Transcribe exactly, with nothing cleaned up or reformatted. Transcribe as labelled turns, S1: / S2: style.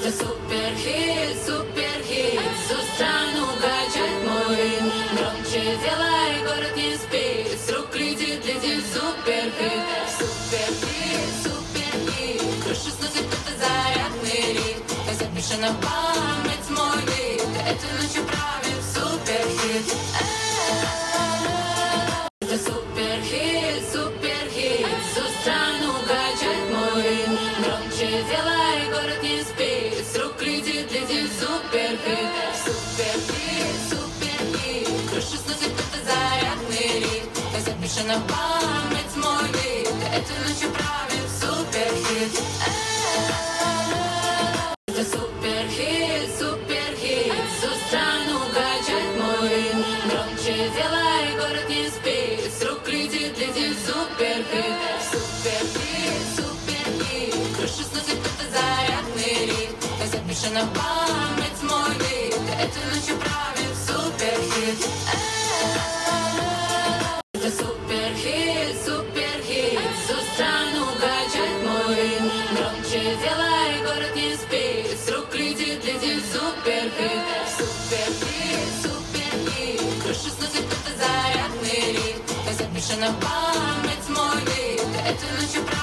S1: Это суперхит, суперхит, всю страну качает мой ритм. Громче делай, город не спит, с рук летит, летит суперхит. Суперхит, суперхит, крышу сносит это зарядный ритм. Запиши на память мой вид, эту ночью правит суперхит. Это суперхит, суперхит, всю страну качает мой ритм. Громче делай, город не спит, с рук летит, летит суперхит. Суперхит, суперхит, крышу сносит это зарядный ритм. Запиши на память мой вид, эту ночью правит суперхит. Это суперхит, суперхит, всю страну качает мой ритм. Громче делай, город не спит, с рук летит, летит суперхит. Суперхит, суперхит, крышу сносит это зарядный ритм. Запиши на память мой вид, эту ночью правит суперхит. Это суперхит, суперхит, всю страну качает мой ритм. Громче делай, город не спит, с рук летит, летит суперхит. Суперхит, суперхит, крышу сносит это зарядный ритм. Запиши на память мой вид, эту ночью правит.